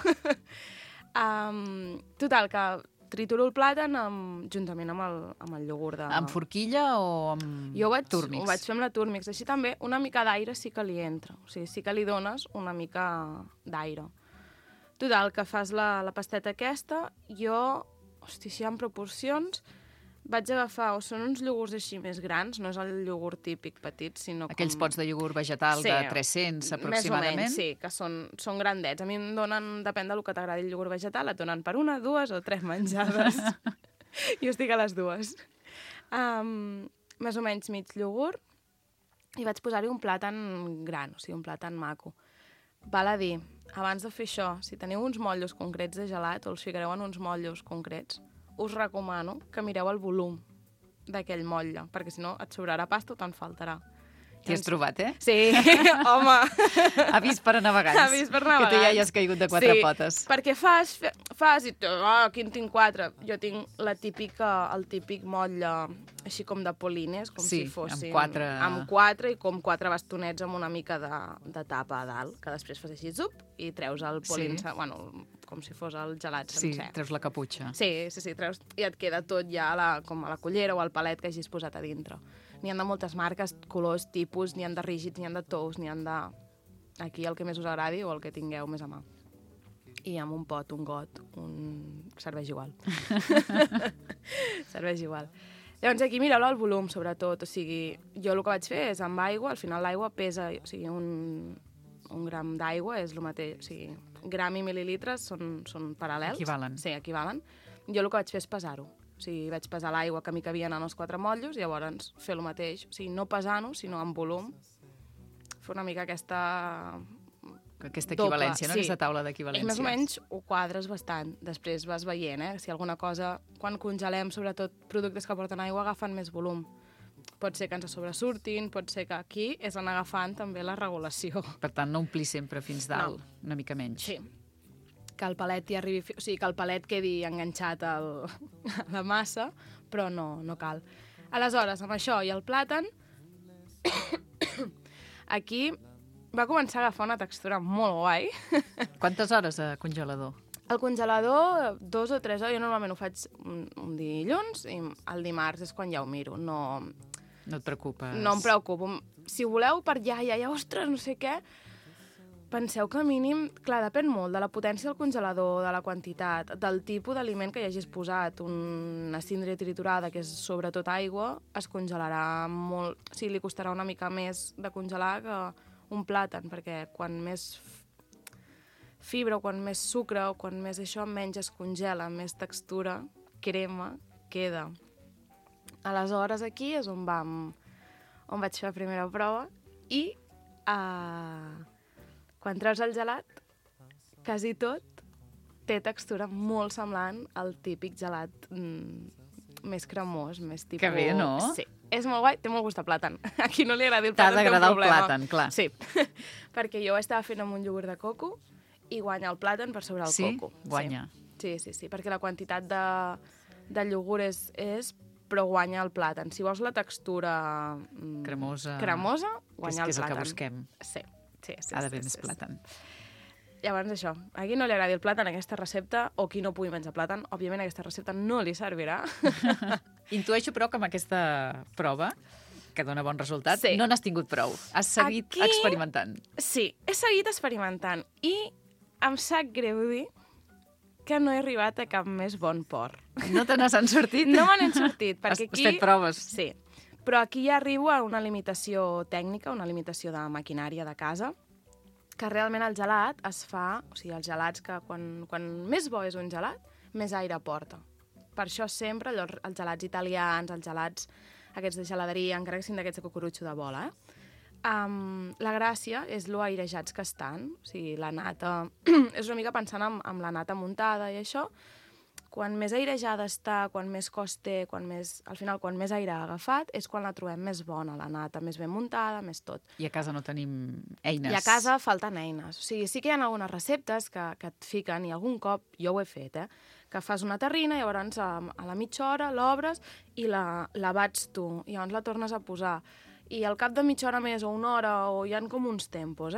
Total, que trituro el plàtan juntament amb el iogurt de... Amb forquilla o amb Turmix? Jo ho vaig fer amb la Turmix. Així també, una mica d'aire sí que li entra. O sigui, sí que li dones una mica d'aire. Total, que fas la pasteta aquesta, jo, hosti, si hi ha proporcions, vaig agafar, o són uns iogurts així més grans, no és el iogurt típic petit, sinó com... Aquells pots de iogurt vegetal de 300 aproximadament? Més o menys, sí, que són grandets. A mi em donen, depèn del que t'agradi el iogurt vegetal, et donen per 1, 2 o 3 menjades. Jo estic a les 2. Més o menys mig iogurt, i vaig posar-hi un plàtan gran, o sigui, un plàtan maco. Val a dir, abans de fer això, si teniu uns motllos concrets de gelat o els ficareu en uns motllos concrets, us recomano que mireu el volum d'aquell motlle, perquè si no et sobrarà pasta o te'n faltarà. T'hi has trobat, eh? Sí, home. Avís per a navegants. Avís per navegants. Que tu ja hi has caigut de 4 potes. Perquè fas i aquí en tinc 4. Jo tinc el típic motlle així com de polines, com si fossin... amb 4 i com 4 bastonets amb una mica de tapa a dalt, que després fas així, i treus el polín, bueno, com si fos el gelat sencer. Sí, treus la caputxa. Sí, treus, i et queda tot ja com a la cullera o al palet que hagis posat a dintre. N'hi ha de moltes marques, colors, tipus, n'hi ha de rígids, n'hi ha de tous, n'hi ha de... Aquí el que més us agradi o el que tingueu més a mà. I amb un pot, un got, serveix igual. Serveix igual. Llavors aquí mireu el volum, sobretot. O sigui, jo el que vaig fer és amb aigua, al final l'aigua pesa, o sigui, un gram d'aigua és el mateix, o sigui, gram i mil·lilitres són paral·lels. Equivalen. Sí, equivalen. Jo el que vaig fer és pesar-ho. O sigui, vaig pesar l'aigua que m'hi cabien en els 4 motllos i llavors fer el mateix. O sigui, no pesant-ho, sinó amb volum. Fer una mica aquesta equivalència, no? Aquesta taula d'equivalències. I més o menys ho quadres bastant. Després vas veient, Si alguna cosa, quan congelem, sobretot productes que porten aigua, agafen més volum. Pot ser que ens sobresurtin, pot ser que aquí és anar agafant també la regulació. Per tant, no omplir sempre fins dalt, una mica menys. Sí. Que el palet hi arribi, o sigui, que el palet quedi enganxat a la massa, però no cal. Aleshores, amb això i el plàtan, aquí va començar a agafar una textura molt guai. Quantes hores a congelador? Al congelador, 2 o 3 hores. Jo normalment ho faig un dilluns i el dimarts és quan ja ho miro. No et preocupes? No em preocupo. Si voleu per ja, ostres, no sé què, penseu que a mínim, clar, depèn molt de la potència del congelador, de la quantitat, del tipus d'aliment que hi hagis posat. Una síndria triturada, que és sobretot aigua, es congelarà molt... O sigui, li costarà una mica més de congelar que un plàtan, perquè quan més fibra o quan més sucre o quan més això, menys es congela, més textura, crema, queda. Aleshores, aquí és on vaig fer la primera prova, I quan treus el gelat, quasi tot té textura molt semblant al típic gelat més cremós, més tipus... Que bé, no? Sí, és molt guai, té molt gust de plàtan. A qui no li agradi el T'ha plàtan té un d'agradar el problema. plàtan, clar. Sí, perquè jo ho estava fent amb un iogurt de coco i guanya el plàtan per sobre el coco. Sí? Guanya. Sí, perquè la quantitat de iogurt és, però guanya el plàtan. Si vols la textura cremosa, guanya el plàtan. Que és el que busquem. Sí. Ha d'haver més plàtan. Llavors, això, a qui no li agradi el plàtan, aquesta recepta, o qui no pugui menjar plàtan, òbviament aquesta recepta no li servirà. Intueixo, però, que amb aquesta prova, que dona bon resultat, no n'has tingut prou. Has seguit experimentant. Sí, he seguit experimentant. I em sap greu dir que no he arribat a cap més bon port. No te n'has sortit? No me n'he sortit, perquè aquí... Has fet proves. Sí, però aquí ja arribo a una limitació tècnica, una limitació de maquinària de casa, que realment el gelat es fa... O sigui, els gelats que quan més bo és un gelat, més aire porta. Per això sempre els gelats italians, els gelats aquests de geladeria, encara que siguin d'aquests de cucurutxo de bola, la gràcia és lo airejats que estan. O sigui, la nata... és una mica pensant en la nata muntada i això. Quan més airejada està, quan més cos té, al final, quan més aire ha agafat, és quan la trobem més bona, la nata, més ben muntada, més tot. I a casa no tenim eines. I a casa falten eines. O sigui, sí que hi ha algunes receptes que et fiquen, i algun cop jo ho he fet, que fas una terrina i llavors a la mitja hora l'obres i la bats tu, i llavors la tornes a posar. I al cap de mitja hora més o una hora, o hi ha com uns tempos,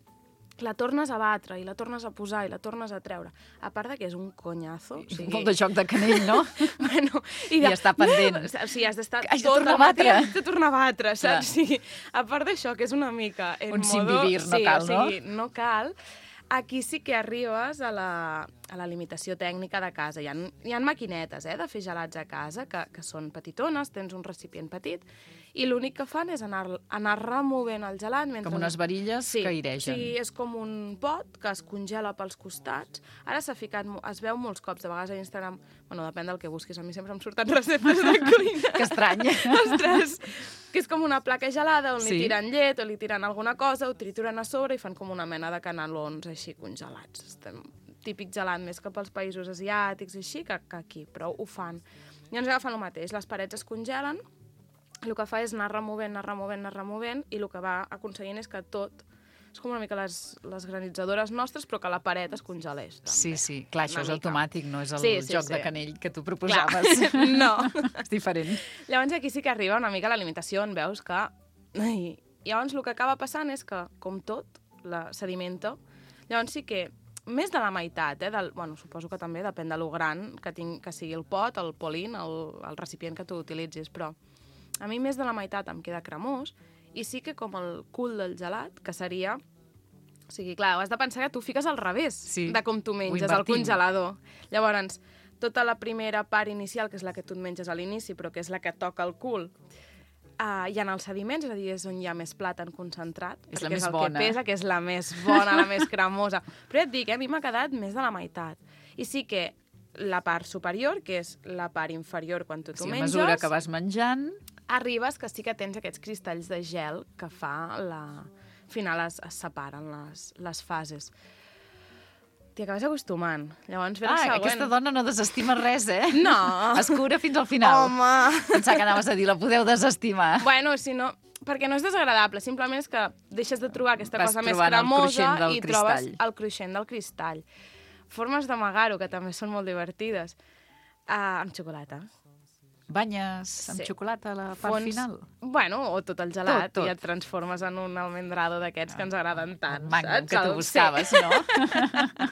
la tornes a batre i la tornes a posar i la tornes a treure. A part que és un conyazo. O sigui... Molt de joc de canell, no? Bueno, I està pendent. O sigui, has d'estar tot el matí. Has de tornar a batre, saps? Sí. A part d'això, que és una mica... Un sinvivir, no cal, no? O sigui, no cal. Aquí sí que arribes a la limitació tècnica de casa. Hi ha maquinetes de fer gelats a casa que són petitones, tens un recipient petit, i l'únic que fan és anar removent el gelat. Com unes varilles que airegen. Sí, és com un pot que es congela pels costats. Ara es veu molts cops, de vegades a Instagram, bueno, depèn del que busquis, a mi sempre em surten receptes de cuina. Que estrany. Ostres, que és com una placa gelada on li tiren llet o li tiren alguna cosa, ho trituren a sobre i fan com una mena de canelons així congelats. Típic gelat més que pels països asiàtics així que aquí, però ho fan. I ens agafen el mateix, les parets es congelen, el que fa és anar removent, i el que va aconseguint és que tot... És com una mica les granitzadores nostres, però que la paret es congelés. També. Sí. Clar, això és automàtic, no és el joc de canell que tu proposaves. Clar. No. És diferent. Llavors aquí sí que arriba una mica la limitació on veus que... I llavors el que acaba passant és que, com tot, la sedimenta. Llavors sí que més de la meitat, bueno, suposo que també depèn de lo gran que sigui el pot, el polín, el recipient que tu utilitzis, però a mi més de la meitat em queda cremós i sí que com el cul del gelat, que seria... O sigui, clar, has de pensar que tu fiques al revés de com tu menges al congelador. Llavors, tota la primera part inicial, que és la que tu et menges a l'inici, però que és la que toca el cul, hi ha els sediments, és a dir, és on hi ha més plàtan concentrat, és la més més bona. bona. Que pesa, que és la més bona, la més cremosa. Però ja et dic, a mi m'ha quedat més de la meitat. I sí que la part superior, que és la part inferior quan tu menges... A mesura que vas menjant... Arribes que sí que tens aquests cristalls de gel que fa al final es separen les fases. T'hi acabes acostumant. Llavors ve la següent. Aquesta dona no desestima res, No. Es cura fins al final. Home! Pensava que anaves a dir, la podeu desestimar. Bueno, si no... Perquè no és desagradable, simplement és que deixes de trobar aquesta cosa més cremosa i trobes el cruixent del cristall. Formes d'amagar-ho, que també són molt divertides. Amb xocolata. Banyes amb xocolata a la part final? Bueno, o tot el gelat, tot. I et transformes en un almendrado d'aquests que ens agraden tant. El magnum que tu buscaves, no?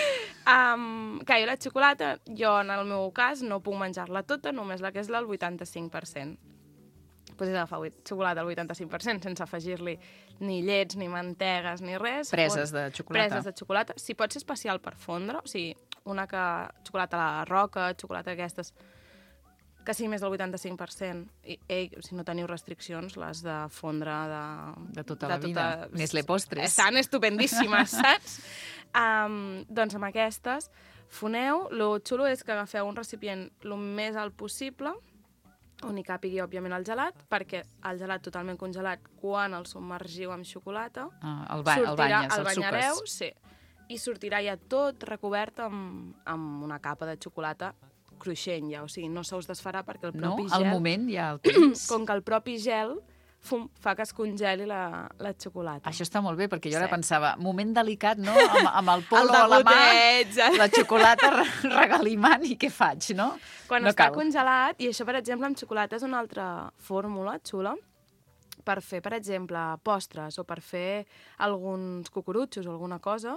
Jo la xocolata, jo en el meu cas no puc menjar-la tota, només la que és del 85%. Pues és agafar xocolata al 85%, sense afegir-li ni llets, ni mantegues, ni res. Preses de xocolata. Preses de xocolata. Si pot ser especial per fondre, o sigui, xocolata a la roca, xocolata aquestes... que sigui més del 85%. Si no teniu restriccions, les de fondre de tota la vida. Nestlé Postres. Estan estupendíssimes, saps? Doncs amb aquestes foneu. Lo xulo és que agafeu un recipient el més alt possible on hi càpigui, òbviament, el gelat, perquè el gelat totalment congelat, quan el submergiu amb xocolata, el banyes, el banyareu, suques. sí, i sortirà ja tot recobert amb una capa de xocolata cruixent ja, o sigui, no se us desfarà perquè el propi gel... No, al moment ja el tens. Com que el propi gel fa que es congeli la xocolata. Això està molt bé, perquè jo ara pensava, moment delicat, no?, amb el polo a la mà, la xocolata regalimant, i què faig, no? Quan no està cal. congelat, i això, per exemple, amb xocolata és una altra fórmula xula, per fer, per exemple, postres o per fer alguns cucurutxos o alguna cosa,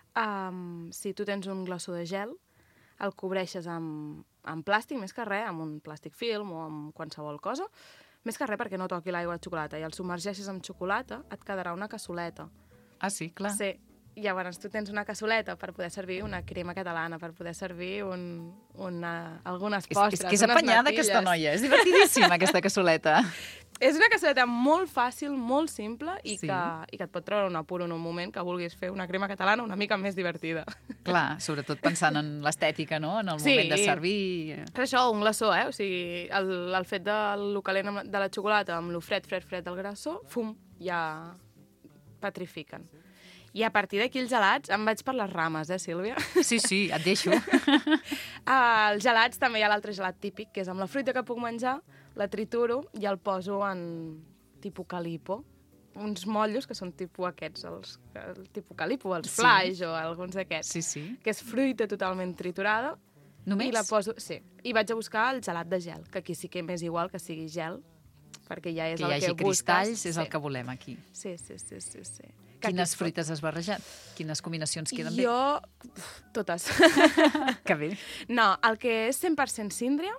si tu tens un glaçó de gel, el cobreixes amb plàstic, més que res, amb un plàstic film o amb qualsevol cosa, més que res perquè no toqui l'aigua de xocolata, i el submergeixes amb xocolata, et quedarà una cassoleta. Ah, sí, clar. Sí. Llavors tu tens una cassoleta per poder servir una crema catalana, per poder servir algunes postres, és que és apanyada aquesta noia, és divertidíssima aquesta cassoleta. És una cassoleta molt fàcil, molt simple i que et pot treure un apuro en un moment que vulguis fer una crema catalana una mica més divertida. Clar, sobretot pensant en l'estètica, no?, en el moment de servir. És això, un glaçó, O sigui, el fet del calent de la xocolata amb el fred del glaçó, fum, ja petrifiquen. I a partir d'aquí els gelats, em vaig per les rames, Sílvia? Sí, et deixo. Els gelats, també hi ha l'altre gelat típic, que és amb la fruita que puc menjar, la trituro i el poso en tipus calipo. Uns motllos que són tipus aquests, el tipus calipo, els flaix o alguns d'aquests. Que és fruita totalment triturada. Només? I la poso, i vaig a buscar el gelat de gel, que aquí sí que m'és igual que sigui gel, perquè ja és el que busques. Que hi hagi cristalls, és el que volem aquí. Sí. Quines fruites has barrejat? Quines combinacions queden bé? Jo, totes. Que bé. No, el que és 100% síndria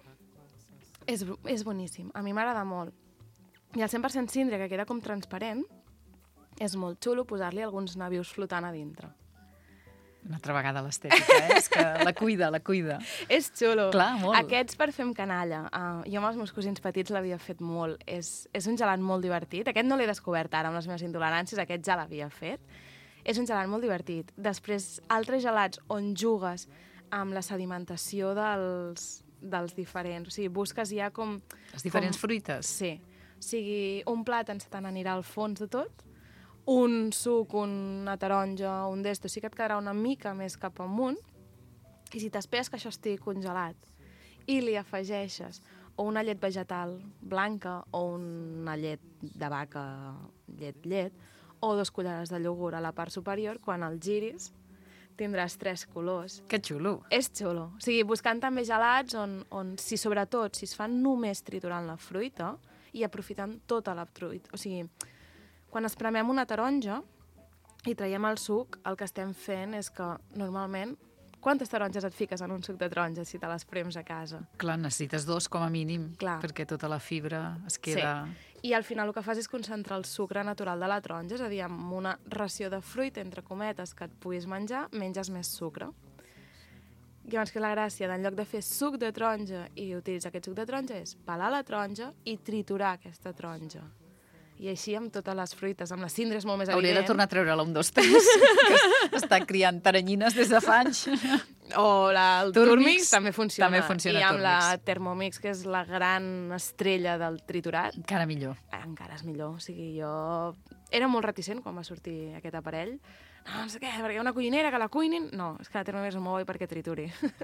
és boníssim. A mi m'agrada molt. I el 100% síndria, que queda com transparent, és molt xulo posar-li alguns nabius flotant a dintre. Una altra vegada l'estètica, és que la cuida. És xulo. Clar, molt. Aquests per fer amb canalla. Jo amb els meus cosins petits l'havia fet molt. És un gelat molt divertit. Aquest no l'he descobert ara amb les meves intoleràncies, aquest ja l'havia fet. És un gelat molt divertit. Després, altres gelats on jugues amb la sedimentació dels diferents. O sigui, busques ja com... Les diferents fruites. Sí. O sigui, un plàtan se te n'anirà al fons de tot, un suc, una taronja, un d'esto, sí que et quedarà una mica més cap amunt, i si t'esperes que això estigui congelat i li afegeixes o una llet vegetal blanca o una llet de vaca, llet, o 2 cullerades de iogurt a la part superior, quan el giris tindràs 3 colors. Que xulo. És xulo. O sigui, buscant també gelats on sobretot, si es fan només triturant la fruita i aprofitant tota la fruita. O sigui, quan espremem una taronja i traiem el suc, el que estem fent és que, normalment, quantes taronges et fiques en un suc de taronja si te les prems a casa? Clar, necessites 2 com a mínim, perquè tota la fibra es queda... Sí, i al final el que fas és concentrar el sucre natural de la taronja, és a dir, amb una ració de fruita, entre cometes, que et puguis menjar, menges més sucre. Llavors, que la gràcia, en lloc de fer suc de taronja i utilitzar aquest suc de taronja, és pelar la taronja i triturar aquesta taronja. I així amb totes les fruites, amb la síndria és molt més evident. Hauré de tornar a treure-la 1, 2, 3, que està criant teranyines des de fa anys. O el Turmix també funciona. També funciona I amb Turmix. la Thermomix, que és la gran estrella del triturat. Encara millor. Encara és millor. O sigui, jo era molt reticent quan va sortir aquest aparell. No sé què, perquè hi ha una cuinera que la cuinin... No, és que la Thermomix és molt bo perquè trituri.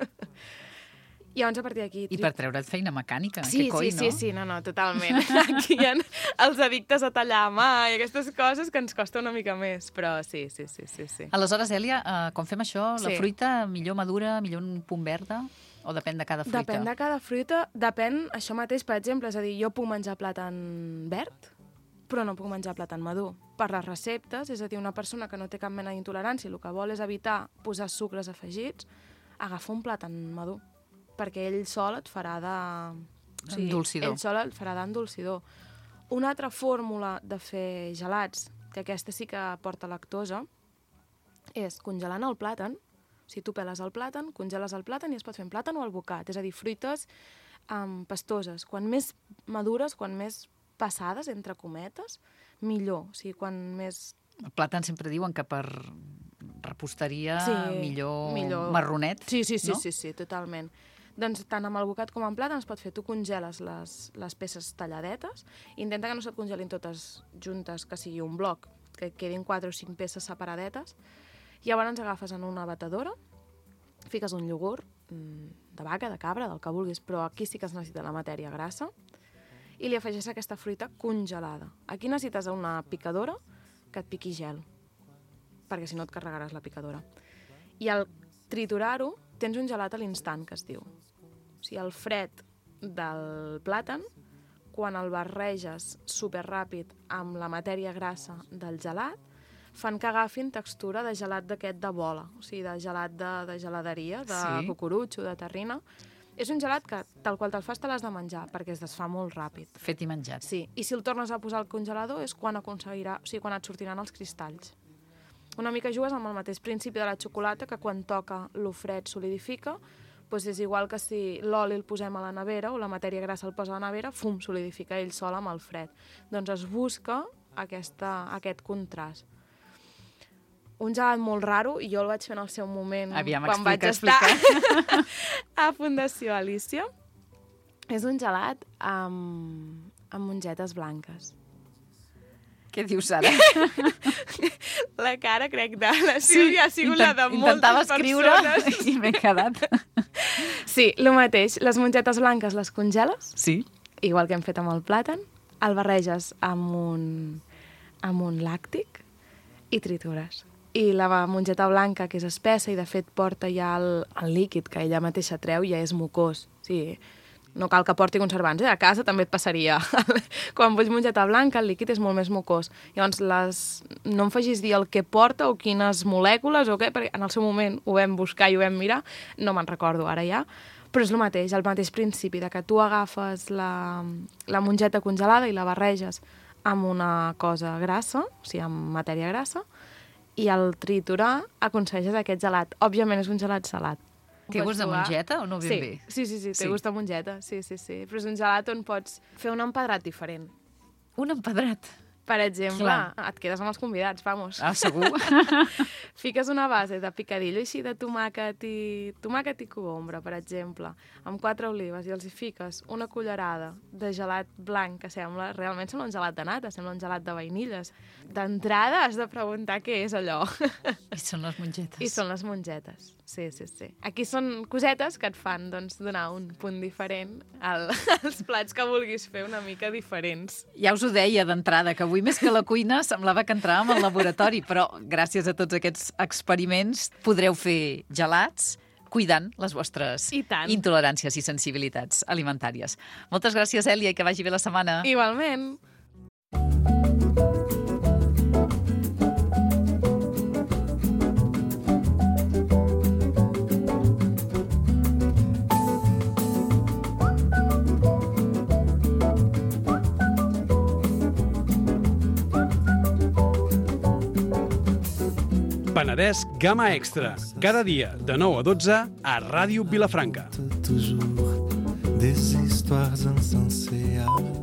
I llavors, a partir d'aquí... I per treure't feina mecànica, sí, que coi, no? Sí, no, totalment. Aquí hi ha els addictes a tallar a mà i aquestes coses que ens costa una mica més, però sí. Aleshores, Èlia, quan fem això, la fruita millor madura, millor un punt verda, o depèn de cada fruita? Depèn de cada fruita, depèn això mateix, per exemple, és a dir, jo puc menjar plàtan verd, però no puc menjar plàtan madur. Per les receptes, és a dir, una persona que no té cap mena d'intolerància i el que vol és evitar posar sucres afegits, agafa un plàtan madur, perquè ell sol et farà endolcidor. Ell sol et farà d'endolcidor. Una altra fórmula de fer gelats, que aquesta sí que porta lactosa, és congelant el plàtan. Si tu peles el plàtan, congeles el plàtan i es pot fer en plàtan o albocat. És a dir, fruites pastoses. Quan més madures, quan més passades, entre cometes, millor. O sigui, quan més... El plàtan sempre diuen que per reposteria millor marronet, sí, no? Sí, totalment. Doncs tant amb el bocat com amb plàtan es pot fer. Tu congeles les peces talladetes, intenta que no se't congelin totes juntes, que sigui un bloc, que quedin 4 o 5 peces separadetes. Llavors agafes en una batedora, fiques un iogurt de vaca, de cabra, del que vulguis, però aquí sí que es necessita la matèria grassa, i li afegeixes aquesta fruita congelada. Aquí necessites una picadora que et piqui gel, perquè si no et carregaràs la picadora. I al triturar-ho tens un gelat a l'instant, que es diu. O sigui, el fred del plàtan, quan el barreges superràpid amb la matèria grassa del gelat, fan que agafin textura de gelat d'aquest de bola, o sigui, de gelat de geladeria, de cucurutxo, de terrina. És un gelat que, tal qual te'l fas, te l'has de menjar, perquè es desfà molt ràpid. Fet i menjat. Sí, i si el tornes a posar al congelador és quan aconseguirà, o sigui, quan et sortiran els cristalls. Una mica jugues amb el mateix principi de la xocolata, que quan toca lo fred solidifica, doncs és igual que si l'oli el posem a la nevera o la matèria grassa el posa a la nevera, fum, solidifica ell sol amb el fred. Doncs es busca aquest contrast. Un gelat molt raro, i jo el vaig fer en el seu moment quan vaig estar a Fundació Alícia. És un gelat amb mongetes blanques. Què dius ara? La cara, crec, de la Sílvia ha sigut la de moltes persones. Intentava escriure i m'he quedat. Sí, el mateix. Les mongetes blanques les congeles, sí, igual que hem fet amb el plàtan, el barreges amb un làctic i tritures. I la mongeta blanca, que és espessa i de fet porta ja el líquid que ella mateixa treu, ja és mucós. Sí, no cal que porti conservants, a casa també et passaria. Quan vols mongeta blanca, el líquid és molt més mucós. Llavors, no em facis dir el que porta o quines molècules o què, perquè en el seu moment ho vam buscar i ho vam mirar, no me'n recordo ara ja, però és el mateix principi, de que tu agafes la mongeta congelada i la barreges amb una cosa grassa, o sigui, amb matèria grassa, i al triturar aconsegueixes aquest gelat. Òbviament és un gelat salat. Té gust de mongeta o no ben bé? Sí, té gust de mongeta, sí. Però és un gelat on pots fer un empedrat diferent. Un empedrat? Per exemple, et quedes amb els convidats, vamos. Ah, segur. Fiques una base de picadillo així de tomàquet i cogombre, per exemple, amb 4 olives, i els hi fiques una cullerada de gelat blanc, que realment sembla un gelat de nata, sembla un gelat de vainilles. D'entrada has de preguntar què és allò. I són les mongetes. I són les mongetes, sí. Aquí són cosetes que et fan donar un punt diferent als plats que vulguis fer una mica diferents. Ja us ho deia d'entrada, que avui més que la cuina semblava que entràvem al laboratori, però gràcies a tots aquests experiments podreu fer gelats cuidant les vostres intoleràncies i sensibilitats alimentàries. Moltes gràcies, Èlia, i que vagi bé la setmana. Igualment. Penedès Gamma Extra, cada dia de 9 a 12 a Ràdio Vilafranca. Toujours des histoires insensées.